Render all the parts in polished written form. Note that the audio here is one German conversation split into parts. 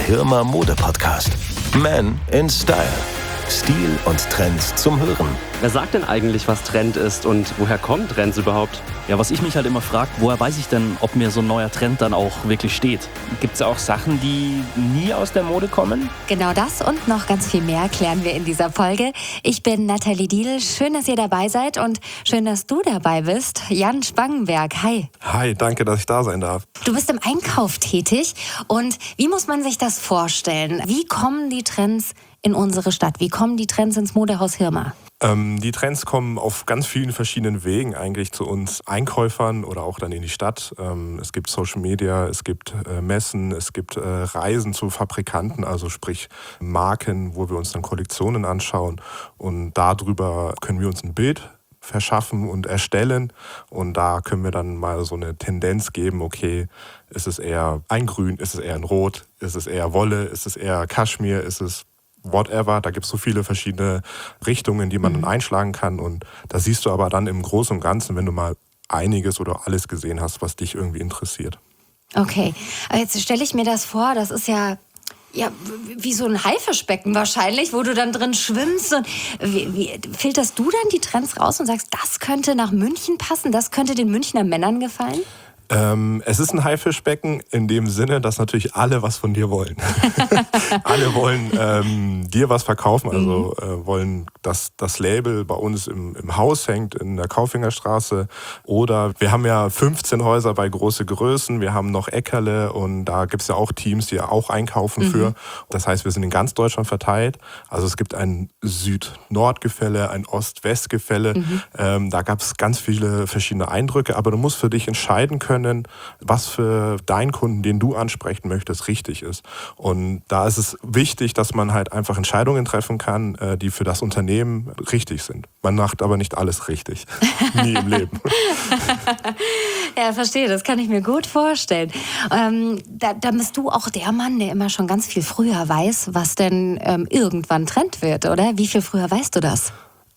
Hirmer Mode Podcast. Man in Style. Stil und Trends zum Hören. Wer sagt denn eigentlich, was Trend ist und woher kommen Trends überhaupt? Ja, was ich mich halt immer frage, woher weiß ich denn, ob mir so ein neuer Trend dann auch wirklich steht? Gibt es auch Sachen, die nie aus der Mode kommen? Genau das und noch ganz viel mehr klären wir in dieser Folge. Ich bin Nathalie Diedl. Schön, dass ihr dabei seid und schön, dass du dabei bist. Jan Spangenberg, hi. Hi, danke, dass ich da sein darf. Du bist im Einkauf tätig und wie muss man sich das vorstellen? Wie kommen die Trends in unsere Stadt? Wie kommen die Trends ins Modehaus Hirmer? Die Trends kommen auf ganz vielen verschiedenen Wegen eigentlich zu uns Einkäufern oder auch dann in die Stadt. Es gibt Social Media, es gibt Messen, es gibt Reisen zu Fabrikanten, also sprich Marken, wo wir uns dann Kollektionen anschauen. Und darüber können wir uns ein Bild verschaffen und erstellen. Und da können wir dann mal so eine Tendenz geben, okay, ist es eher ein Grün, ist es eher ein Rot, ist es eher Wolle, ist es eher Kaschmir, ist es whatever, da gibt es so viele verschiedene Richtungen, die man dann einschlagen kann und da siehst du aber dann im Großen und Ganzen, wenn du mal einiges oder alles gesehen hast, was dich irgendwie interessiert. Okay, aber jetzt stelle ich mir das vor, das ist ja wie so ein Haifischbecken wahrscheinlich, wo du dann drin schwimmst und wie filterst du dann die Trends raus und sagst, das könnte nach München passen, das könnte den Münchner Männern gefallen? Es ist ein Haifischbecken in dem Sinne, dass natürlich alle was von dir wollen. Alle wollen dir was verkaufen, also wollen, dass das Label bei uns im Haus hängt, in der Kaufingerstraße. Oder wir haben ja 15 Häuser bei große Größen, wir haben noch Eckerle und da gibt es ja auch Teams, die ja auch einkaufen für. Das heißt, wir sind in ganz Deutschland verteilt. Also es gibt ein Süd-Nord-Gefälle, ein Ost-West-Gefälle. Da gab es ganz viele verschiedene Eindrücke, aber du musst für dich entscheiden können, was für deinen Kunden, den du ansprechen möchtest, richtig ist. Und da ist es wichtig, dass man halt einfach Entscheidungen treffen kann, die für das Unternehmen richtig sind. Man macht aber nicht alles richtig. Nie im Leben. Ja, verstehe, das kann ich mir gut vorstellen. Da bist du auch der Mann, der immer schon ganz viel früher weiß, was denn irgendwann Trend wird, oder? Wie viel früher weißt du das?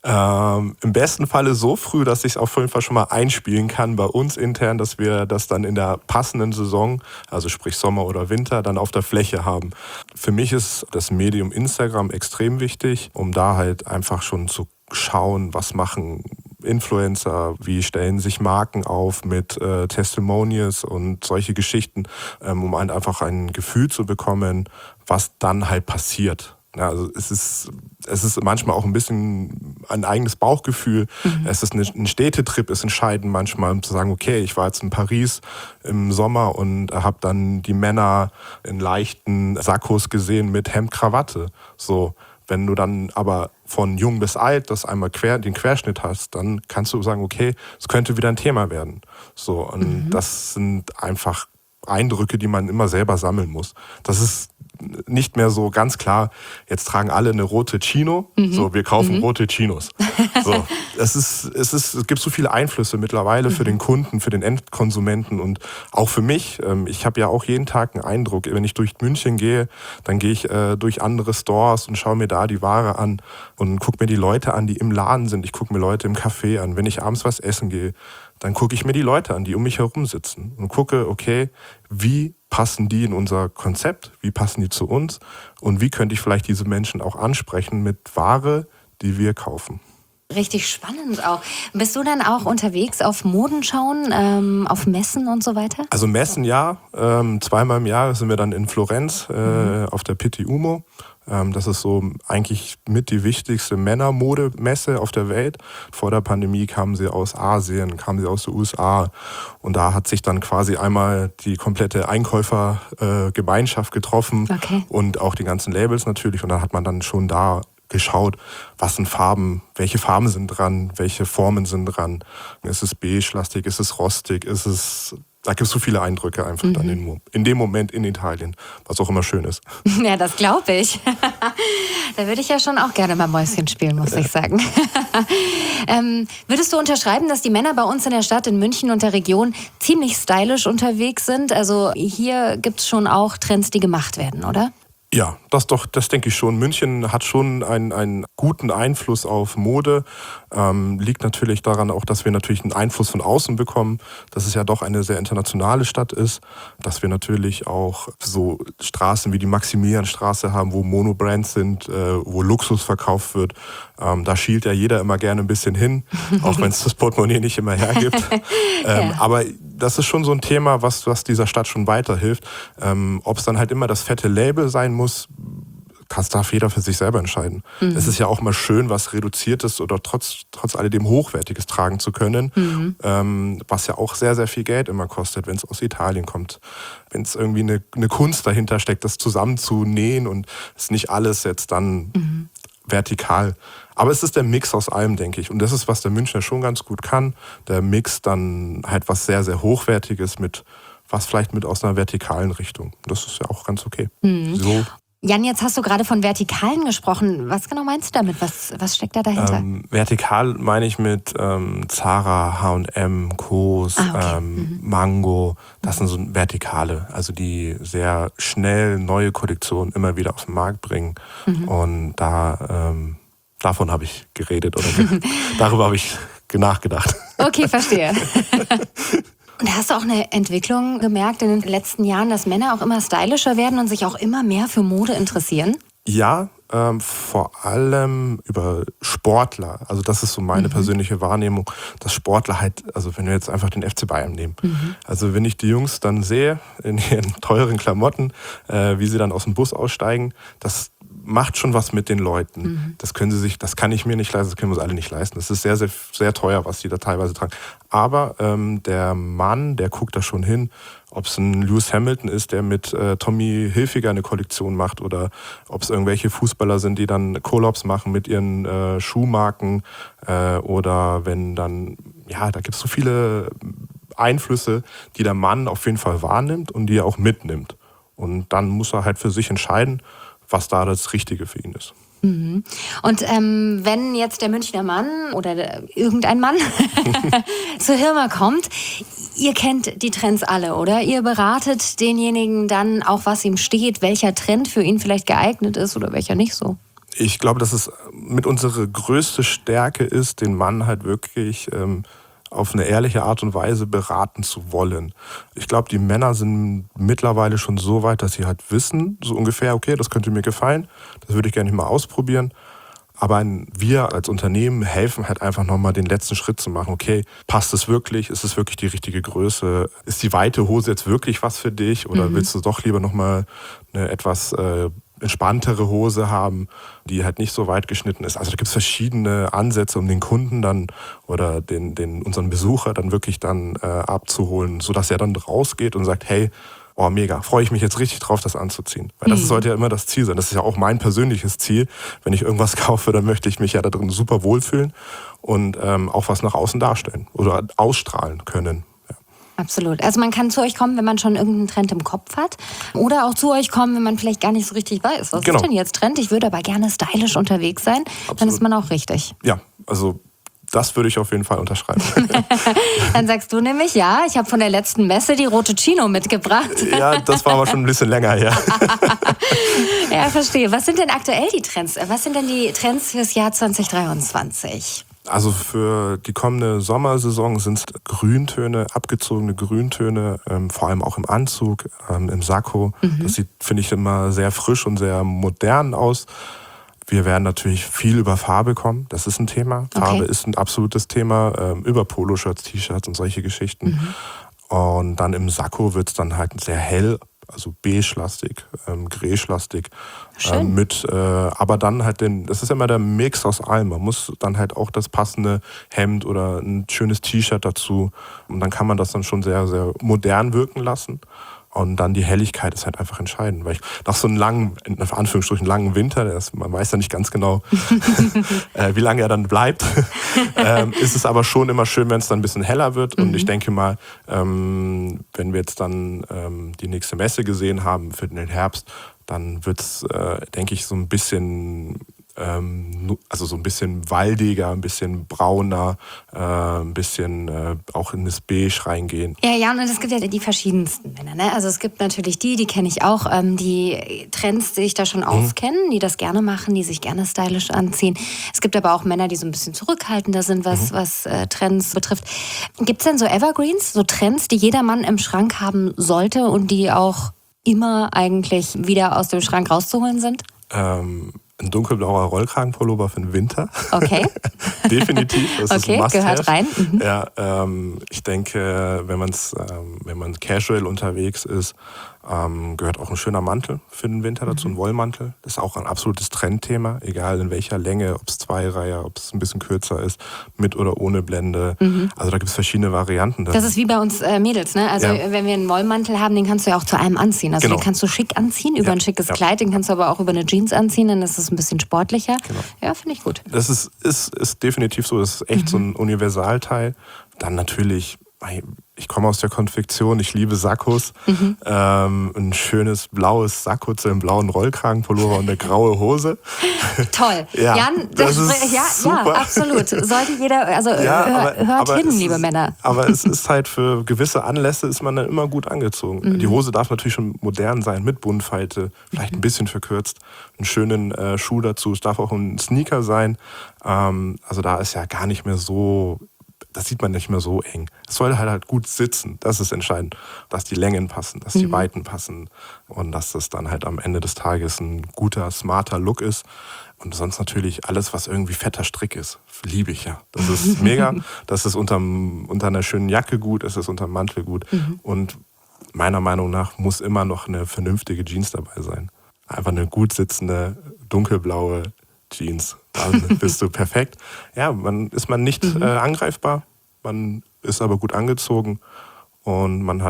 Im besten Falle so früh, dass ich es auf jeden Fall schon mal einspielen kann bei uns intern, dass wir das dann in der passenden Saison, also sprich Sommer oder Winter, dann auf der Fläche haben. Für mich ist das Medium Instagram extrem wichtig, um da halt einfach schon zu schauen, was machen Influencer, wie stellen sich Marken auf mit Testimonials und solche Geschichten, um halt einfach ein Gefühl zu bekommen, was dann halt passiert. Ja, also es ist manchmal auch ein bisschen ein eigenes Bauchgefühl. Es ist ein Städtetrip, ist entscheidend manchmal, um zu sagen, okay, ich war jetzt in Paris im Sommer und habe dann die Männer in leichten Sakkos gesehen mit Hemd, Krawatte. So, wenn du dann aber von jung bis alt das einmal den Querschnitt hast, dann kannst du sagen, okay, es könnte wieder ein Thema werden. So, und das sind einfach Eindrücke, die man immer selber sammeln muss. Das ist nicht mehr so ganz klar, jetzt tragen alle eine rote Chino, so, wir kaufen rote Chinos. So, es gibt so viele Einflüsse mittlerweile für den Kunden, für den Endkonsumenten und auch für mich. Ich habe ja auch jeden Tag einen Eindruck. Wenn ich durch München gehe, dann gehe ich durch andere Stores und schaue mir da die Ware an und gucke mir die Leute an, die im Laden sind. Ich gucke mir Leute im Café an. Wenn ich abends was essen gehe, dann gucke ich mir die Leute an, die um mich herum sitzen und gucke, okay, wie passen die in unser Konzept, wie passen die zu uns und wie könnte ich vielleicht diese Menschen auch ansprechen mit Ware, die wir kaufen. Richtig spannend auch. Bist du dann auch unterwegs auf Modenschauen, auf Messen und so weiter? Also Messen ja, zweimal im Jahr sind wir dann in Florenz auf der Pitti Umo. Das ist so eigentlich mit die wichtigste Männermodemesse auf der Welt. Vor der Pandemie kamen sie aus Asien, kamen sie aus den USA. Und da hat sich dann quasi einmal die komplette Einkäufergemeinschaft getroffen und auch die ganzen Labels natürlich. Und da hat man dann schon da geschaut, was sind Farben, welche Farben sind dran, welche Formen sind dran. Ist es beige-lastig, ist es rostig, da gibt es so viele Eindrücke einfach dann in dem Moment in Italien, was auch immer schön ist. Ja, das glaube ich. Da würde ich ja schon auch gerne mal Mäuschen spielen, muss ich sagen. Würdest du unterschreiben, dass die Männer bei uns in der Stadt, in München und der Region ziemlich stylisch unterwegs sind? Also hier gibt es schon auch Trends, die gemacht werden, oder? Ja, das denke ich schon. München hat schon einen guten Einfluss auf Mode. Liegt natürlich daran auch, dass wir natürlich einen Einfluss von außen bekommen, dass es ja doch eine sehr internationale Stadt ist, dass wir natürlich auch so Straßen wie die Maximilianstraße haben, wo Monobrands sind, wo Luxus verkauft wird. Da schielt ja jeder immer gerne ein bisschen hin, auch wenn es das Portemonnaie nicht immer hergibt. Aber das ist schon so ein Thema, was dieser Stadt schon weiterhilft. Ob es dann halt immer das fette Label sein muss, darf jeder für sich selber entscheiden. Es ist ja auch mal schön, was Reduziertes oder trotz alledem Hochwertiges tragen zu können, was ja auch sehr, sehr viel Geld immer kostet, wenn es aus Italien kommt. Wenn es irgendwie eine Kunst dahinter steckt, das zusammenzunähen und es ist nicht alles jetzt dann vertikal. Aber es ist der Mix aus allem, denke ich. Und das ist, was der Münchner schon ganz gut kann. Der Mix dann halt was sehr, sehr Hochwertiges mit was vielleicht mit aus einer vertikalen Richtung. Das ist ja auch ganz okay. So. Jan, jetzt hast du gerade von Vertikalen gesprochen. Was genau meinst du damit? Was steckt da dahinter? Vertikal meine ich mit Zara, H&M, Kos, Mango. Das sind so Vertikale, also die sehr schnell neue Kollektionen immer wieder auf den Markt bringen. Und davon habe ich geredet oder darüber habe ich nachgedacht. Okay, verstehe. Und hast du auch eine Entwicklung gemerkt in den letzten Jahren, dass Männer auch immer stylischer werden und sich auch immer mehr für Mode interessieren? Ja, vor allem über Sportler. Also das ist so meine persönliche Wahrnehmung, dass Sportler halt, also wenn wir jetzt einfach den FC Bayern nehmen. Also wenn ich die Jungs dann sehe in ihren teuren Klamotten, wie sie dann aus dem Bus aussteigen, das macht schon was mit den Leuten. Das kann ich mir nicht leisten, das können wir uns alle nicht leisten. Das ist sehr, sehr, sehr teuer, was die da teilweise tragen. Aber der Mann, der guckt da schon hin, ob es ein Lewis Hamilton ist, der mit Tommy Hilfiger eine Kollektion macht oder ob es irgendwelche Fußballer sind, die dann Collabs machen mit ihren Schuhmarken oder wenn dann, ja, da gibt es so viele Einflüsse, die der Mann auf jeden Fall wahrnimmt und die er auch mitnimmt. Und dann muss er halt für sich entscheiden, was da das Richtige für ihn ist. Und wenn jetzt der Münchner Mann oder irgendein Mann zur Hirma kommt, ihr kennt die Trends alle, oder? Ihr beratet denjenigen dann auch, was ihm steht, welcher Trend für ihn vielleicht geeignet ist oder welcher nicht so? Ich glaube, dass es mit unsere größte Stärke ist, den Mann halt wirklich auf eine ehrliche Art und Weise beraten zu wollen. Ich glaube, die Männer sind mittlerweile schon so weit, dass sie halt wissen, so ungefähr, okay, das könnte mir gefallen, das würde ich gerne mal ausprobieren. Aber wir als Unternehmen helfen halt einfach nochmal den letzten Schritt zu machen. Okay, passt es wirklich? Ist es wirklich die richtige Größe? Ist die weite Hose jetzt wirklich was für dich? Oder willst du doch lieber nochmal eine etwas entspanntere Hose haben, die halt nicht so weit geschnitten ist? Also da gibt es verschiedene Ansätze, um den Kunden dann oder unseren Besucher dann wirklich dann abzuholen, sodass er dann rausgeht und sagt, hey, oh mega, freue ich mich jetzt richtig drauf, das anzuziehen. Weil das sollte ja immer das Ziel sein. Das ist ja auch mein persönliches Ziel. Wenn ich irgendwas kaufe, dann möchte ich mich ja da drin super wohlfühlen und auch was nach außen darstellen oder ausstrahlen können. Ja. Absolut. Also man kann zu euch kommen, wenn man schon irgendeinen Trend im Kopf hat. Oder auch zu euch kommen, wenn man vielleicht gar nicht so richtig weiß, was ist denn jetzt Trend? Ich würde aber gerne stylisch unterwegs sein. Absolut. Dann ist man auch richtig. Ja, also das würde ich auf jeden Fall unterschreiben. Dann sagst du nämlich, ja, ich habe von der letzten Messe die rote Chino mitgebracht. Ja, das war aber schon ein bisschen länger her. Ja, verstehe. Was sind denn aktuell die Trends? Was sind denn die Trends fürs Jahr 2023? Also für die kommende Sommersaison sind es Grüntöne, abgezogene Grüntöne, vor allem auch im Anzug, im Sakko. Das sieht, finde ich, immer sehr frisch und sehr modern aus. Wir werden natürlich viel über Farbe kommen, das ist ein Thema. Okay. Farbe ist ein absolutes Thema, über Poloshirts, T-Shirts und solche Geschichten. Und dann im Sakko wird es dann halt sehr hell, also beige-lastig, gräsch-lastig. Aber dann halt das ist immer der Mix aus allem. Man muss dann halt auch das passende Hemd oder ein schönes T-Shirt dazu. Und dann kann man das dann schon sehr, sehr modern wirken lassen. Und dann die Helligkeit ist halt einfach entscheidend. Weil nach so einem langen, in Anführungsstrichen langen Winter, man weiß ja nicht ganz genau, wie lange er dann bleibt, ist es aber schon immer schön, wenn es dann ein bisschen heller wird. Und ich denke mal, wenn wir jetzt dann die nächste Messe gesehen haben für den Herbst, dann wird es, denke ich, so ein bisschen also so ein bisschen waldiger, ein bisschen brauner, ein bisschen auch in das Beige reingehen. Ja, und es gibt ja die verschiedensten Männer. Ne? Also es gibt natürlich die kenne ich auch, die Trends, die sich da schon auskennen, die das gerne machen, die sich gerne stylisch anziehen. Es gibt aber auch Männer, die so ein bisschen zurückhaltender sind, was Trends betrifft. Gibt es denn so Evergreens, so Trends, die jeder Mann im Schrank haben sollte und die auch immer eigentlich wieder aus dem Schrank rauszuholen sind? Ein dunkelblauer Rollkragenpullover für den Winter. Okay. Definitiv. Das okay, ist ein Must-have. gehört rein. Mhm. Ja, ich denke, wenn man casual unterwegs ist, gehört auch ein schöner Mantel für den Winter dazu, ein Wollmantel. Das ist auch ein absolutes Trendthema, egal in welcher Länge, ob es Zweireiher, ob es ein bisschen kürzer ist, mit oder ohne Blende. Also da gibt es verschiedene Varianten. Das ist wie bei uns Mädels, ne? Also wenn wir einen Wollmantel haben, den kannst du ja auch zu allem anziehen. Also den kannst du schick anziehen, über ein schickes Kleid, den kannst du aber auch über eine Jeans anziehen, dann ist es ein bisschen sportlicher. Genau. Ja, finde ich gut. Das ist definitiv so, das ist echt so ein Universalteil. Dann natürlich, ich komme aus der Konfektion, ich liebe Sakkos. Ein schönes blaues Sakko zu einem blauen Rollkragenpullover und eine graue Hose. Toll. Ja, Jan, das ist super. Ja, absolut. Sollte jeder, also hört hin, liebe Männer. Aber es ist halt für gewisse Anlässe ist man dann immer gut angezogen. Die Hose darf natürlich schon modern sein, mit Buntfalte, vielleicht ein bisschen verkürzt, einen schönen Schuh dazu. Es darf auch ein Sneaker sein. Also da ist ja gar nicht mehr so... Das sieht man nicht mehr so eng. Es soll halt gut sitzen, das ist entscheidend. Dass die Längen passen, dass die Weiten passen und dass das dann halt am Ende des Tages ein guter, smarter Look ist. Und sonst natürlich alles, was irgendwie fetter Strick ist, liebe ich ja. Das ist mega, das ist unter einer schönen Jacke gut, das ist unter dem Mantel gut. Und meiner Meinung nach muss immer noch eine vernünftige Jeans dabei sein. Einfach eine gut sitzende, dunkelblaue Jeans, dann bist du perfekt. Ja, ist man nicht angreifbar, man ist aber gut angezogen und man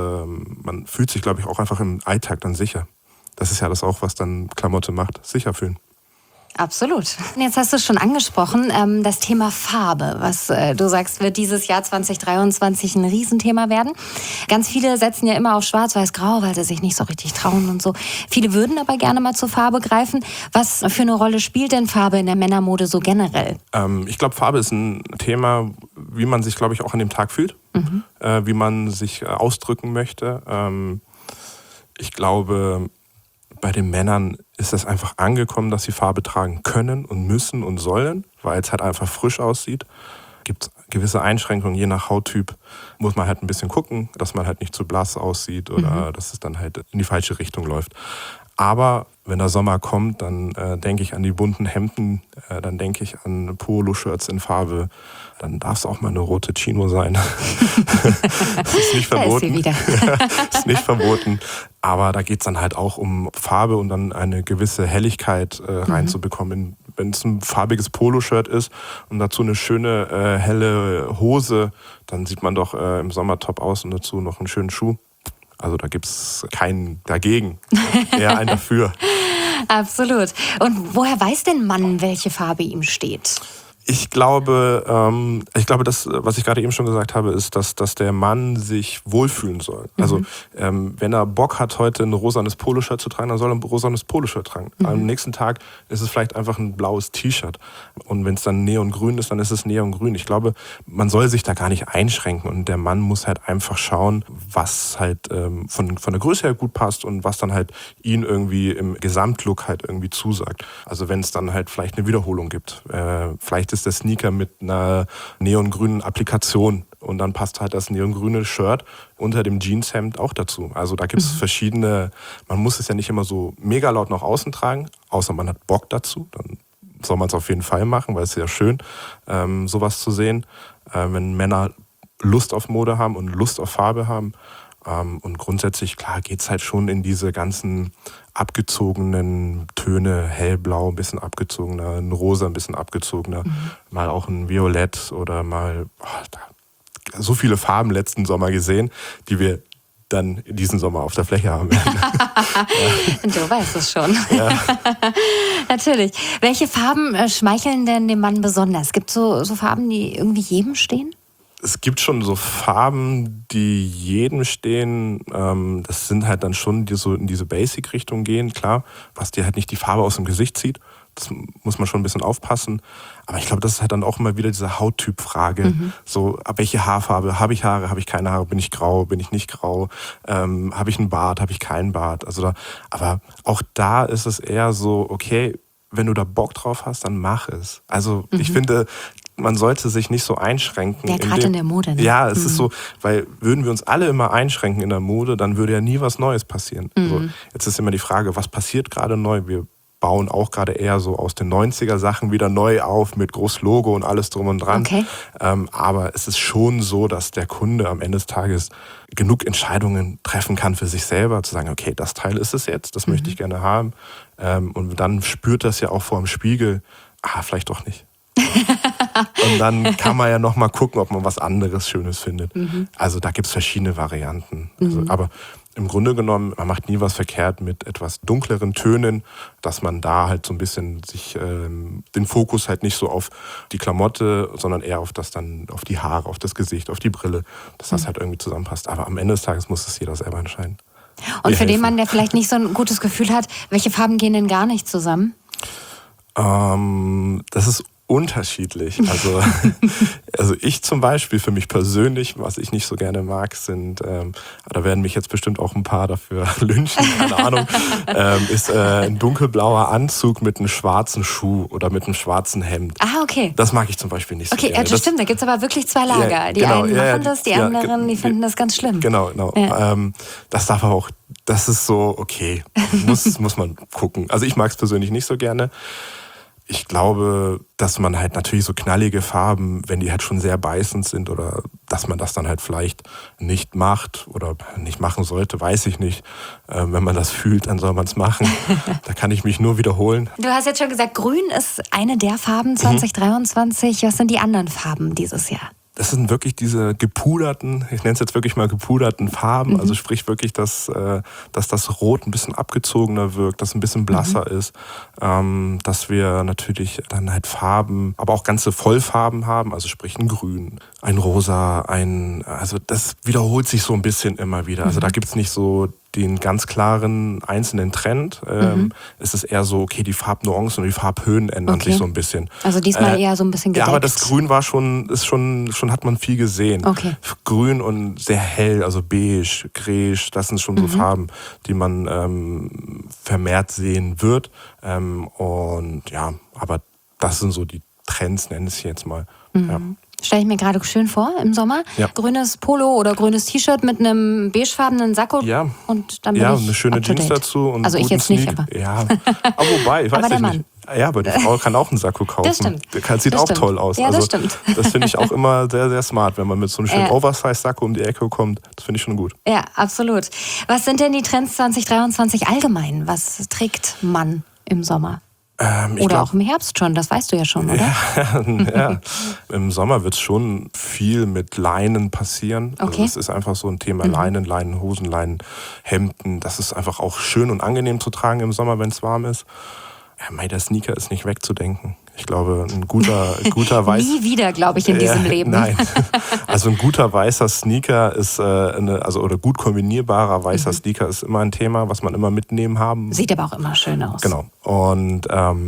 fühlt sich, glaube ich, auch einfach im Alltag dann sicher. Das ist ja das auch, was dann Klamotte macht, sicher fühlen. Absolut. Jetzt hast du es schon angesprochen, das Thema Farbe, was du sagst, wird dieses Jahr 2023 ein Riesenthema werden. Ganz viele setzen ja immer auf Schwarz-Weiß-Grau, weil sie sich nicht so richtig trauen und so. Viele würden aber gerne mal zur Farbe greifen. Was für eine Rolle spielt denn Farbe in der Männermode so generell? Ich glaube, Farbe ist ein Thema, wie man sich, glaube ich, auch an dem Tag fühlt, wie man sich ausdrücken möchte. Ich glaube, bei den Männern ist es einfach angekommen, dass sie Farbe tragen können und müssen und sollen, weil es halt einfach frisch aussieht. Gibt es gewisse Einschränkungen, je nach Hauttyp muss man halt ein bisschen gucken, dass man halt nicht zu blass aussieht oder dass es dann halt in die falsche Richtung läuft. Aber wenn der Sommer kommt, dann denke ich an die bunten Hemden, dann denke ich an Poloshirts in Farbe. Dann darf es auch mal eine rote Chino sein. Das ist nicht verboten. Ist nicht verboten. Aber da geht es dann halt auch um Farbe und dann eine gewisse Helligkeit reinzubekommen. Wenn es ein farbiges Poloshirt ist und dazu eine schöne helle Hose, dann sieht man doch im Sommer top aus und dazu noch einen schönen Schuh. Also da gibt es keinen dagegen, eher einen dafür. Absolut. Und woher weiß denn Mann, welche Farbe ihm steht? Ich glaube, das, was ich gerade eben schon gesagt habe, ist, dass der Mann sich wohlfühlen soll. Also wenn er Bock hat, heute ein rosanes Poloshirt zu tragen, dann soll er ein rosanes Poloshirt tragen. Am nächsten Tag ist es vielleicht einfach ein blaues T-Shirt. Und wenn es dann neongrün ist, dann ist es neongrün. Ich glaube, man soll sich da gar nicht einschränken. Und der Mann muss halt einfach schauen, was halt von der Größe her gut passt und was dann halt ihn irgendwie im Gesamtlook halt irgendwie zusagt. Also wenn es dann halt vielleicht eine Wiederholung gibt, vielleicht ist der Sneaker mit einer neongrünen Applikation und dann passt halt das neongrüne Shirt unter dem Jeanshemd auch dazu. Also da gibt es verschiedene, man muss es ja nicht immer so mega laut nach außen tragen, außer man hat Bock dazu, dann soll man es auf jeden Fall machen, weil es ist ja schön, sowas zu sehen, wenn Männer Lust auf Mode haben und Lust auf Farbe haben. Und grundsätzlich, klar, geht's halt schon in diese ganzen abgezogenen Töne, hellblau, ein bisschen abgezogener, ein rosa, ein bisschen abgezogener, mal auch ein Violett oder mal so viele Farben letzten Sommer gesehen, die wir dann diesen Sommer auf der Fläche haben werden. Du weißt es schon. Ja. Natürlich. Welche Farben schmeicheln denn dem Mann besonders? Gibt es so Farben, die irgendwie jedem stehen? Es gibt schon so Farben, die jedem stehen. Das sind halt dann schon, die so in diese Basic-Richtung gehen, klar, was dir halt nicht die Farbe aus dem Gesicht zieht, Das muss man schon ein bisschen aufpassen. Aber ich glaube, das ist halt dann auch immer wieder diese Hauttypfrage. So, welche Haarfarbe? Habe ich Haare? Habe ich keine Haare? Bin ich grau? Bin ich nicht grau? Habe ich einen Bart? Habe ich keinen Bart? Aber auch da ist es eher so, okay, wenn du da Bock drauf hast, dann mach es. Also ich finde, man sollte sich nicht so einschränken. Ja, gerade in der Mode. Ne? Ja, es ist so, weil würden wir uns alle immer einschränken in der Mode, dann würde ja nie was Neues passieren. Also, jetzt ist immer die Frage, was passiert gerade neu? Wir bauen auch gerade eher so aus den 90er Sachen wieder neu auf mit Großlogo und alles drum und dran. Okay. Aber es ist schon so, dass der Kunde am Ende des Tages genug Entscheidungen treffen kann für sich selber, zu sagen, okay, das Teil ist es jetzt, das möchte ich gerne haben. Und dann spürt das ja auch vor dem Spiegel, vielleicht doch nicht. Und dann kann man ja noch mal gucken, ob man was anderes Schönes findet. Also da gibt es verschiedene Varianten. Aber im Grunde genommen, man macht nie was verkehrt mit etwas dunkleren Tönen, dass man da halt so ein bisschen sich den Fokus halt nicht so auf die Klamotte, sondern eher auf auf die Haare, auf das Gesicht, auf die Brille, dass das halt irgendwie zusammenpasst. Aber am Ende des Tages muss es jeder selber entscheiden. Und für den Mann, der vielleicht nicht so ein gutes Gefühl hat, welche Farben gehen denn gar nicht zusammen? Das ist unterschiedlich. Also ich zum Beispiel, für mich persönlich, was ich nicht so gerne mag, sind, da werden mich jetzt bestimmt auch ein paar dafür lynchen, keine Ahnung, ist ein dunkelblauer Anzug mit einem schwarzen Schuh oder mit einem schwarzen Hemd. Okay. Das mag ich zum Beispiel nicht so gerne. Okay, das stimmt, da gibt es aber wirklich zwei Lager. Ja, die einen machen das, die anderen, die finden das ganz schlimm. Genau. Ja. Das darf auch, das ist so okay, muss man gucken. Also ich mag es persönlich nicht so gerne. Ich glaube, dass man halt natürlich so knallige Farben, wenn die halt schon sehr beißend sind oder dass man das dann halt vielleicht nicht macht oder nicht machen sollte, weiß ich nicht. Wenn man das fühlt, dann soll man es machen. Da kann ich mich nur wiederholen. Du hast jetzt schon gesagt, Grün ist eine der Farben 2023. Was sind die anderen Farben dieses Jahr? Das sind wirklich diese gepuderten, ich nenne es jetzt wirklich mal gepuderten Farben, also sprich wirklich, dass das Rot ein bisschen abgezogener wirkt, dass ein bisschen blasser ist, dass wir natürlich dann halt Farben, aber auch ganze Vollfarben haben, also sprich ein Grün, ein Rosa, also das wiederholt sich so ein bisschen immer wieder. Also da gibt es nicht so den ganz klaren einzelnen Trend. Es ist eher so, okay, die Farbnuancen und die Farbhöhen ändern sich so ein bisschen. Also diesmal eher so ein bisschen gedeckt. Ja, aber das Grün war schon hat man viel gesehen. Okay. Grün und sehr hell, also beige, grech, das sind schon so Farben, die man vermehrt sehen wird. Und ja, aber das sind so die Trends, nenne ich es jetzt mal. Ja. Stelle ich mir gerade schön vor im Sommer. Ja. Grünes Polo oder grünes T-Shirt mit einem beigefarbenen Sakko. Ja. Und dann bin ja, ich eine schöne Jeans dazu. Und also ich jetzt nicht, aber... Ja, aber wobei, ich weiß aber nicht. Ja, aber die Frau kann auch einen Sakko kaufen. Das stimmt. Der sieht auch toll aus. Ja, das stimmt. Das finde ich auch immer sehr, sehr smart, wenn man mit so einem schönen Oversize-Sakko um die Ecke kommt. Das finde ich schon gut. Ja, absolut. Was sind denn die Trends 2023 allgemein? Was trägt man im Sommer? Oder auch im Herbst schon, das weißt du ja schon, oder? Ja. Im Sommer wird es schon viel mit Leinen passieren. Okay. Also das ist einfach so ein Thema Leinen, Leinenhosen, Leinenhemden. Das ist einfach auch schön und angenehm zu tragen im Sommer, wenn es warm ist. Ja, der Sneaker ist nicht wegzudenken. Ich glaube, ein guter weißer... Nie wieder, glaube ich, in diesem Leben. Nein. Also ein guter weißer Sneaker ist, oder gut kombinierbarer weißer Sneaker ist immer ein Thema, was man immer mitnehmen haben. Sieht aber auch immer schön aus. Genau. Und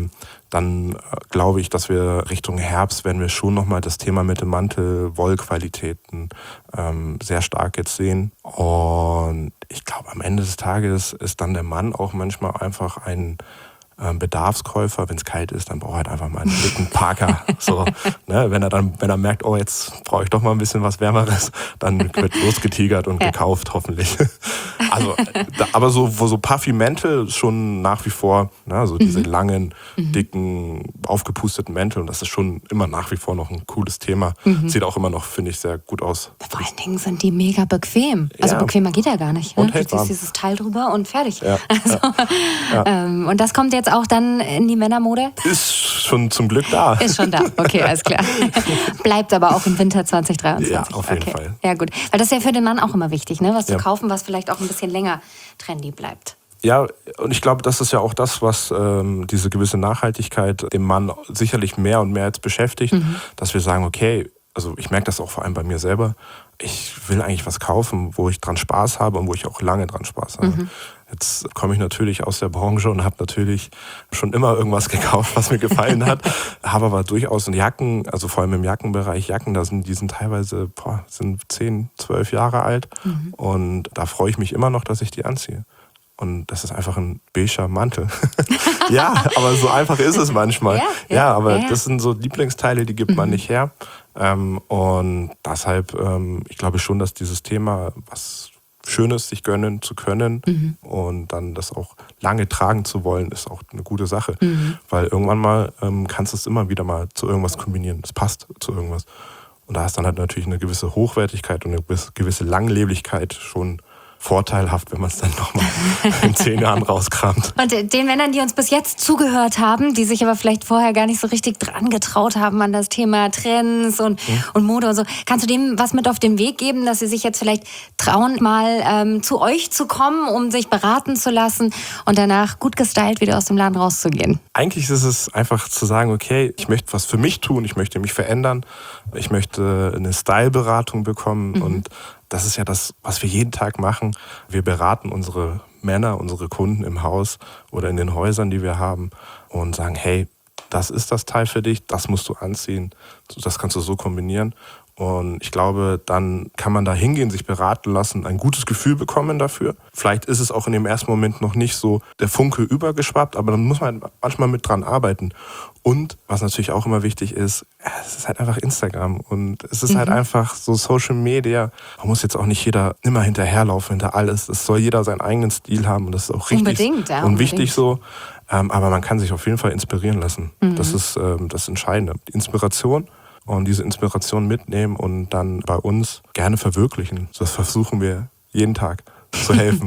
dann glaube ich, dass wir Richtung Herbst werden wir schon nochmal das Thema mit dem Mantel, Wollqualitäten sehr stark jetzt sehen. Und ich glaube, am Ende des Tages ist dann der Mann auch manchmal einfach ein Bedarfskäufer. Wenn es kalt ist, dann braucht er halt einfach mal einen dicken Parker. So, ne? Wenn er merkt, oh, jetzt brauche ich doch mal ein bisschen was Wärmeres, dann wird losgetigert und gekauft, hoffentlich. Also, aber so Puffy Mäntel schon nach wie vor, ne? So diese langen, dicken, aufgepusteten Mäntel, und das ist schon immer nach wie vor noch ein cooles Thema. Sieht auch immer noch, finde ich, sehr gut aus. Vor allen Dingen sind die mega bequem. Also bequemer geht ja gar nicht. Ne? Und hält du ziehst warm. dieses Teil drüber und fertig. Ja. Also, und das kommt jetzt auch dann in die Männermode? Ist schon zum Glück da. Ist schon da, okay, alles klar. Bleibt aber auch im Winter 2023. Ja, auf jeden Fall. Ja, gut. Weil das ist ja für den Mann auch immer wichtig, ne? Was zu kaufen, was vielleicht auch ein bisschen länger trendy bleibt. Ja, und ich glaube, das ist ja auch das, was diese gewisse Nachhaltigkeit dem Mann sicherlich mehr und mehr jetzt beschäftigt, dass wir sagen, okay, also ich merke das auch vor allem bei mir selber, ich will eigentlich was kaufen, wo ich dran Spaß habe und wo ich auch lange dran Spaß habe. Jetzt komme ich natürlich aus der Branche und habe natürlich schon immer irgendwas gekauft, was mir gefallen hat. Habe aber durchaus Jacken, also vor allem im Jackenbereich, Jacken, die sind teilweise sind 10, 12 Jahre alt. Und da freue ich mich immer noch, dass ich die anziehe. Und das ist einfach ein beiger Mantel. Ja, aber so einfach ist es manchmal. Aber das sind so Lieblingsteile, die gibt man nicht her. Und deshalb, ich glaube schon, dass dieses Thema, was Schönes sich gönnen zu können und dann das auch lange tragen zu wollen, ist auch eine gute Sache. Weil irgendwann mal kannst du es immer wieder mal zu irgendwas kombinieren. Es passt zu irgendwas. Und da ist dann halt natürlich eine gewisse Hochwertigkeit und eine gewisse Langleblichkeit schon vorteilhaft, wenn man es dann nochmal in 10 Jahren rauskramt. Und den Männern, die uns bis jetzt zugehört haben, die sich aber vielleicht vorher gar nicht so richtig dran getraut haben an das Thema Trends und Mode und so, kannst du dem was mit auf den Weg geben, dass sie sich jetzt vielleicht trauen, mal zu euch zu kommen, um sich beraten zu lassen und danach gut gestylt wieder aus dem Laden rauszugehen? Eigentlich ist es einfach zu sagen, okay, ich möchte was für mich tun, ich möchte mich verändern, ich möchte eine Styleberatung bekommen und das ist ja das, was wir jeden Tag machen. Wir beraten unsere Männer, unsere Kunden im Haus oder in den Häusern, die wir haben und sagen, hey, das ist das Teil für dich, das musst du anziehen, das kannst du so kombinieren. Und ich glaube, dann kann man da hingehen, sich beraten lassen, ein gutes Gefühl bekommen dafür. Vielleicht ist es auch in dem ersten Moment noch nicht so der Funke übergeschwappt, aber dann muss man manchmal mit dran arbeiten. Und was natürlich auch immer wichtig ist, es ist halt einfach Instagram und es ist halt einfach so Social Media. Man muss jetzt auch nicht jeder immer hinterherlaufen, hinter alles. Es soll jeder seinen eigenen Stil haben und das ist auch richtig und wichtig so. Aber man kann sich auf jeden Fall inspirieren lassen. Das ist das Entscheidende. Die Inspiration. Und diese Inspiration mitnehmen und dann bei uns gerne verwirklichen. Das versuchen wir jeden Tag zu helfen.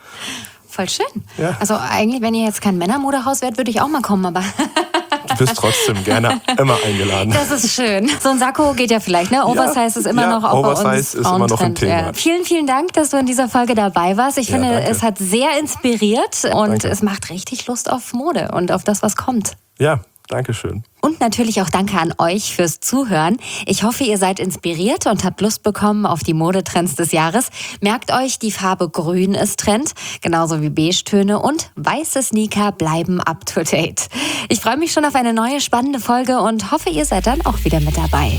Voll schön. Ja. Also eigentlich, wenn ihr jetzt kein Männermodehaus wärt, würde ich auch mal kommen, aber... Du bist trotzdem gerne immer eingeladen. Das ist schön. So ein Sakko geht ja vielleicht, ne? Oversize ist immer noch auch bei uns. Oversize ist immer noch ein Thema. Ja. Vielen, vielen Dank, dass du in dieser Folge dabei warst. Ich finde, es hat sehr inspiriert und es macht richtig Lust auf Mode und auf das, was kommt. Ja, danke schön. Und natürlich auch danke an euch fürs Zuhören. Ich hoffe, ihr seid inspiriert und habt Lust bekommen auf die Modetrends des Jahres. Merkt euch, die Farbe Grün ist Trend, genauso wie Beige-Töne und weiße Sneaker bleiben up to date. Ich freue mich schon auf eine neue spannende Folge und hoffe, ihr seid dann auch wieder mit dabei.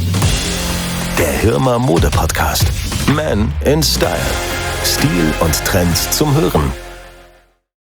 Der Hirmer Mode Podcast. Men in Style. Stil und Trends zum Hören.